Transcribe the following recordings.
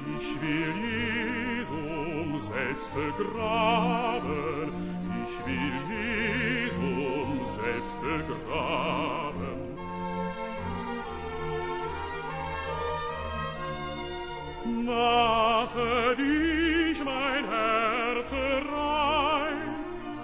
Ich will Jesum selbst begraben, ich will Jesum selbst begraben. Mache dich mein Herz rein,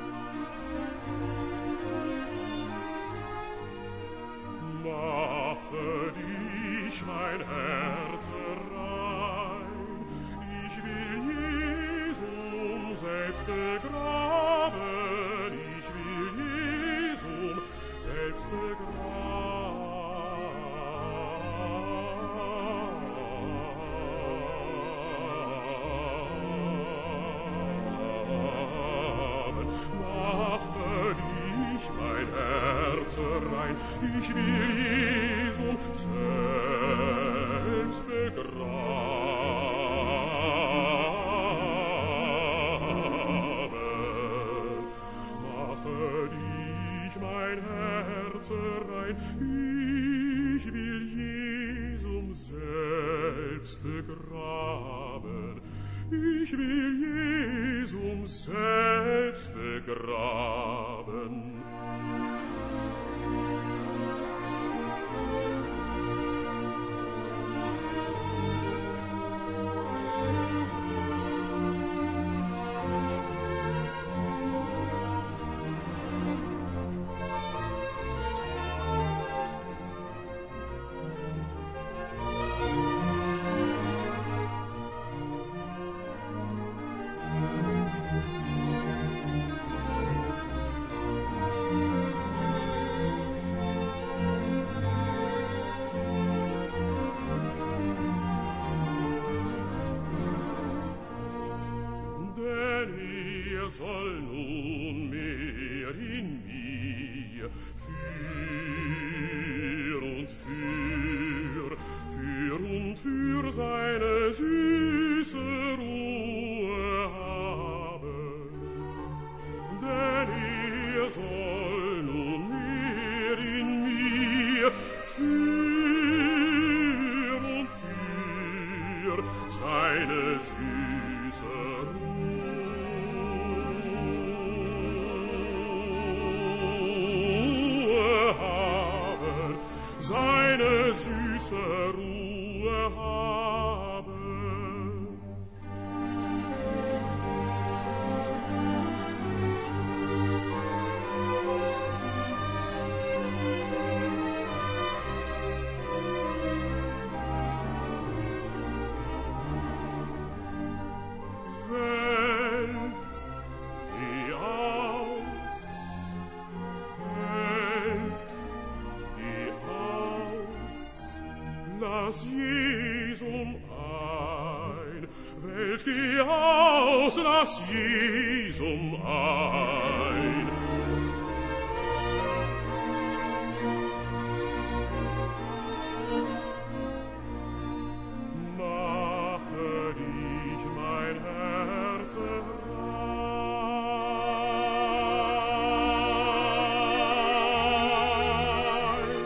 mache dich mein Herz rein. Ich will Jesum selbst begraben, ich will Jesum selbst begraben. Mache dich mein Herz rein, ich will Jesum selbst begraben. Mache dich mein Herz rein, ich will Jesum selbst begraben. Ich will Jesum selbst begraben. Soll nunmehr in mir für seine süße Ruhe haben. Denn soll nunmehr in mir für seine süße seine süße Ruhe haben. Welt, geh aus, Welt, geh aus, lass Jesum ein. Welt, geh aus, lass Jesum ein. Mache dich mein Herz rein.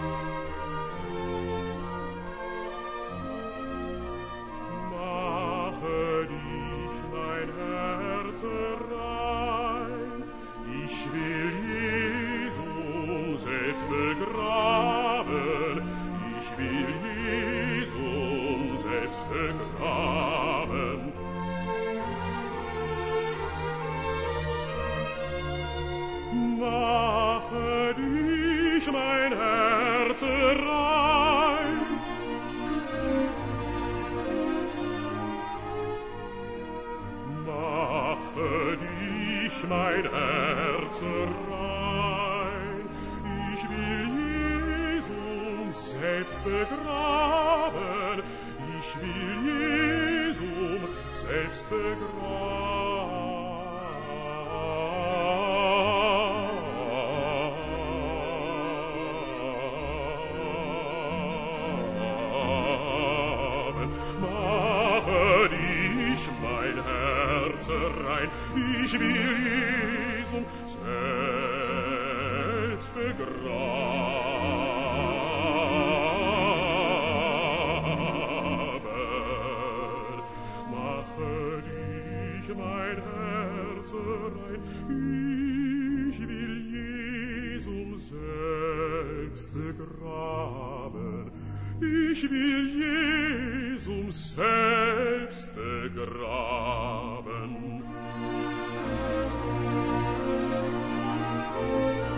Mache dich mein Herz rein. Ich will Jesum selbst begraben, ich will Jesum selbst begraben. Mache dich mein Herz rein. Mache dich mein Herz rein. Ich will Jesum selbst begraben, ich will Jesum selbst begraben. Mache dich mein Herz rein, ich will Jesum selbst begraben. selbst begraben. Ich will Jesum selbst begraben.